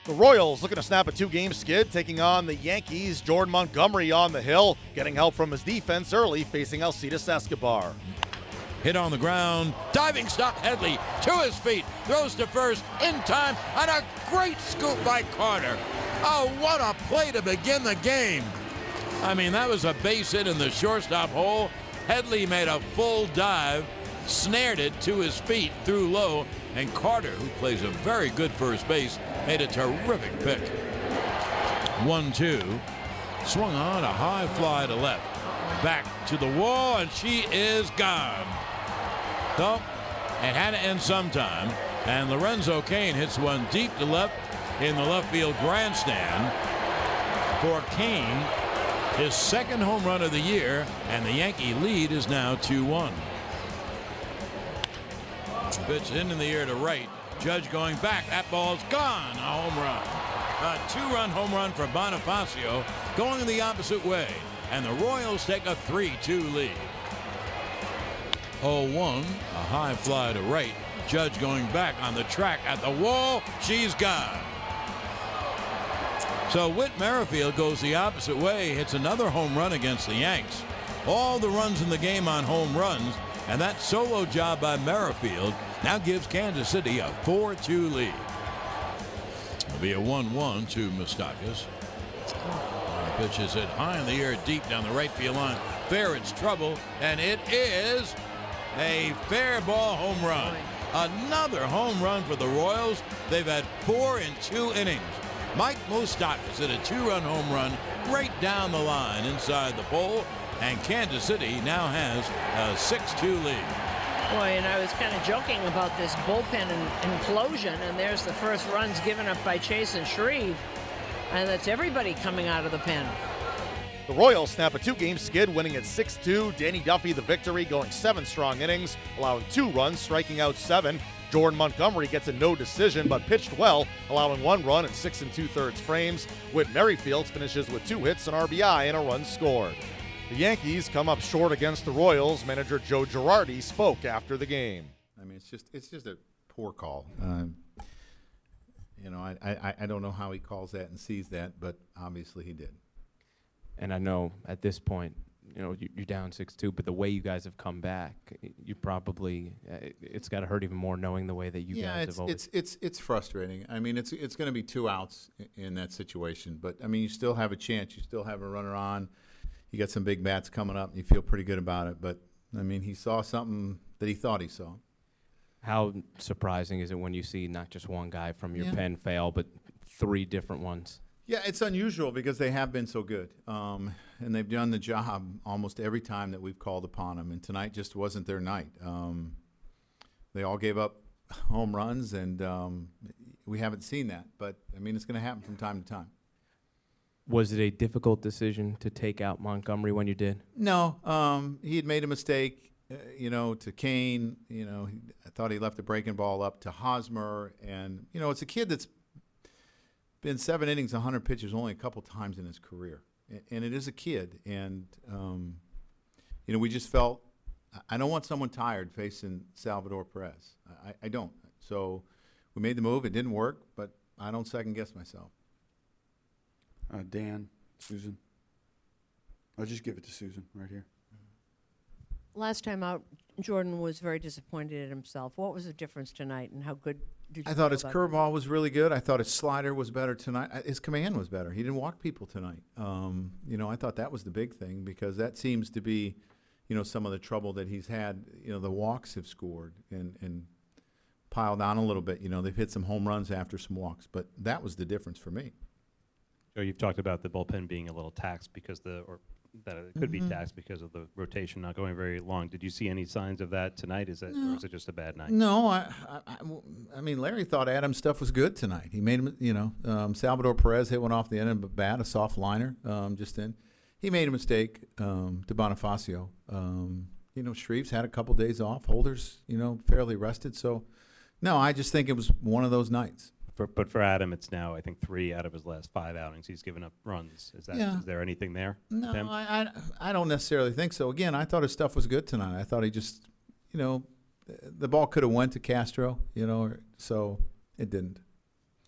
The Royals looking to snap a two-game skid, taking on the Yankees. Jordan Montgomery on the hill, getting help from his defense early, facing Alcides Escobar. Hit on the ground, diving stop, Headley to his feet, throws to first in time, and a great scoop by Carter. Oh, what a play to begin the game. I mean, that was a base hit in the shortstop hole. Headley made a full dive, snared it to his feet, threw low, and Carter, who plays a very good first base, made a terrific pick. 1-2, swung on a high fly to left. Back to the wall, and she is gone. So, it had to end sometime, and Lorenzo Cain hits one deep to left in the left field grandstand for Cain, his second home run of the year, and the Yankee lead is now 2-1. Pitch into the air to right. Judge going back. That ball's gone. A home run. A two-run home run for Bonifacio, going in the opposite way. And the Royals take a 3-2 lead. 0-1. A high fly to right. Judge going back on the track at the wall. She's gone. So Whit Merrifield goes the opposite way, hits another home run against the Yanks. All the runs in the game on home runs, and that solo job by Merrifield now gives Kansas City a 4-2 lead. It'll be a 1-1 to Moustakas. The pitch is hit high in the air, deep down the right field line. Fair, it's trouble, and it is a fair ball home run. Another home run for the Royals. They've had 4 in 2 innings. Mike Moustakas hit a 2-run home run right down the line inside the pole, and Kansas City now has a 6-2 lead. Boy, and I was kind of joking about this bullpen implosion, and there's the first runs given up by Chase and Shreve, and that's everybody coming out of the pen. The Royals snap a two-game skid, winning at 6-2. Danny Duffy the victory, going 7 strong innings, allowing 2 runs, striking out 7. Jordan Montgomery gets a no decision, but pitched well, allowing 1 run in 6 2/3 frames. Whit Merrifield finishes with 2 hits, an RBI, and a run scored. The Yankees come up short against the Royals. Manager Joe Girardi spoke after the game. I mean, it's just a poor call. You know, I don't know how he calls that and sees that, but obviously he did. And I know at this point, you know, you're down 6-2, but the way you guys have come back, you probably it's got to hurt even more knowing the way that you guys have always. It's frustrating. I mean, it's going to be 2 outs in that situation, but I mean, you still have a chance. You still have a runner on. You got some big bats coming up, and you feel pretty good about it. But I mean, he saw something that he thought he saw. How surprising is it when you see not just one guy from your pen fail, but 3 different ones? Yeah, it's unusual because they have been so good, and they've done the job almost every time that we've called upon them, and tonight just wasn't their night. They all gave up home runs, and we haven't seen that, but, I mean, it's going to happen from time to time. Was it a difficult decision to take out Montgomery when you did? No, he had made a mistake, you know, to Cain. You know, I thought he left the breaking ball up to Hosmer, and, you know, it's a kid that's been 7 innings, 100 pitches only a couple times in his career. And it is a kid. And, you know, we just felt, I don't want someone tired facing Salvador Perez. I don't. So we made the move. It didn't work, but I don't second-guess myself. Dan, Susan. I'll just give it to Susan right here. Last time out, Jordan was very disappointed in himself. What was the difference tonight, and how good did you I thought feel his about curveball was really good. I thought his slider was better tonight. His command was better. He didn't walk people tonight. You know, I thought that was the big thing because that seems to be, you know, some of the trouble that he's had. You know, the walks have scored and piled on a little bit. You know, they've hit some home runs after some walks, but that was the difference for me. So you've talked about the bullpen being a little taxed because that it could be taxed because of the rotation not going very long. Did you see any signs of that tonight? Or is it just a bad night? No, I mean, Larry thought Adam's stuff was good tonight. He made him, you know, Salvador Perez hit one off the end of a bat, a soft liner, just in. He made a mistake to Bonifacio. You know, Shreve's had a couple days off. Holder's, you know, fairly rested. So, no, I just think it was one of those nights. But for Adam, it's now, I think, 3 out of his last 5 outings. He's given up runs. Is there anything there? No, I don't necessarily think so. Again, I thought his stuff was good tonight. I thought he just, you know, the ball could have went to Castro, you know, so it didn't.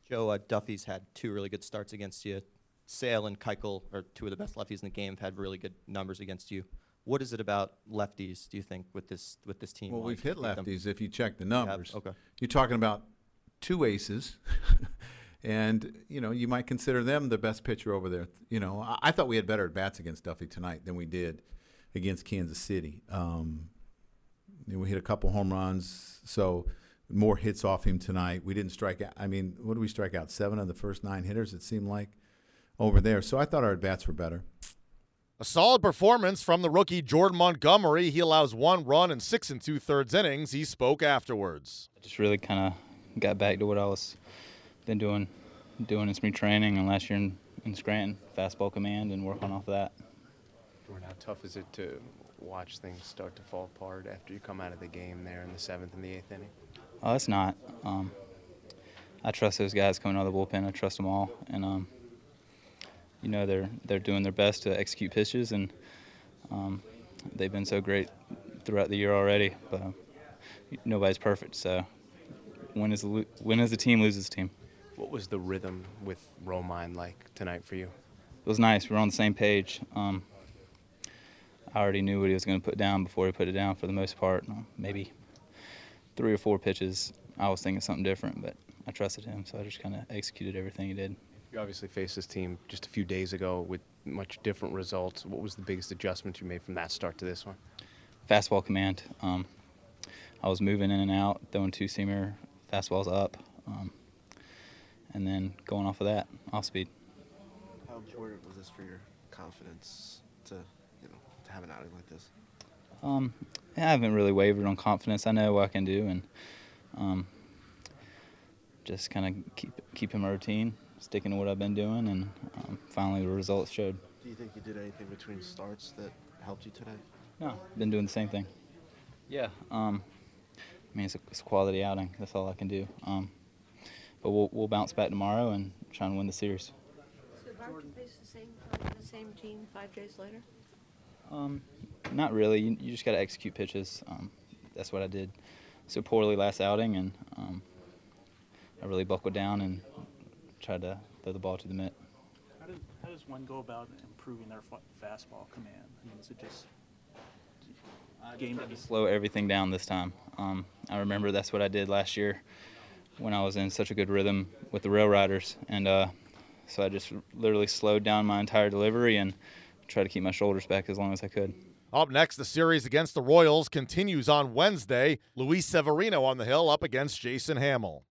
Joe, Duffy's had 2 really good starts against you. Sale and Keuchel are 2 of the best lefties in the game, have had really good numbers against you. What is it about lefties, do you think, with this team? Well, Why we've you hit beat them? lefties if you check the numbers. Okay. You're talking about 2 aces, and, you might consider them the best pitcher over there. I thought we had better at-bats against Duffy tonight than we did against Kansas City. We hit a couple home runs, so more hits off him tonight. We didn't strike out. I mean, what did we strike out? 7 of the first 9 hitters, it seemed like, over there. So I thought our at-bats were better. A solid performance from the rookie Jordan Montgomery. He allows 1 run in 6 2/3 innings. He spoke afterwards. I just really kind of got back to what I was been doing in spring training and last year in Scranton, fastball command, and working off that. Jordan, how tough is it to watch things start to fall apart after you come out of the game there in the 7th and the 8th inning? Oh, it's not. I trust those guys coming out of the bullpen. I trust them all, and they're doing their best to execute pitches, and they've been so great throughout the year already. But nobody's perfect, so win as the team, loses the team. What was the rhythm with Romine like tonight for you? It was nice. We were on the same page. I already knew what he was going to put down before he put it down for the most part. Maybe 3 or 4 pitches, I was thinking something different, but I trusted him, so I just kind of executed everything he did. You obviously faced this team just a few days ago with much different results. What was the biggest adjustment you made from that start to this one? Fastball command. I was moving in and out, throwing 2-seamer fastballs up, and then going off of that, off speed. How important was this for your confidence to have an outing like this? I haven't really wavered on confidence. I know what I can do, and just kind of keep in my routine, sticking to what I've been doing, and finally the results showed. Do you think you did anything between starts that helped you today? No, been doing the same thing. Yeah, it's a quality outing. That's all I can do. But we'll bounce back tomorrow and try and win the series. So hard to face the same team 5 days later? Not really. You just got to execute pitches. That's what I did so poorly last outing, and I really buckled down and tried to throw the ball to the mitt. How does one go about improving their fastball command? I mean, is it just game to slow everything down this time? I remember that's what I did last year when I was in such a good rhythm with the Rail Riders, and so I just literally slowed down my entire delivery and tried to keep my shoulders back as long as I could. Up next, the series against the Royals continues on Wednesday. Luis Severino on the hill up against Jason Hamill.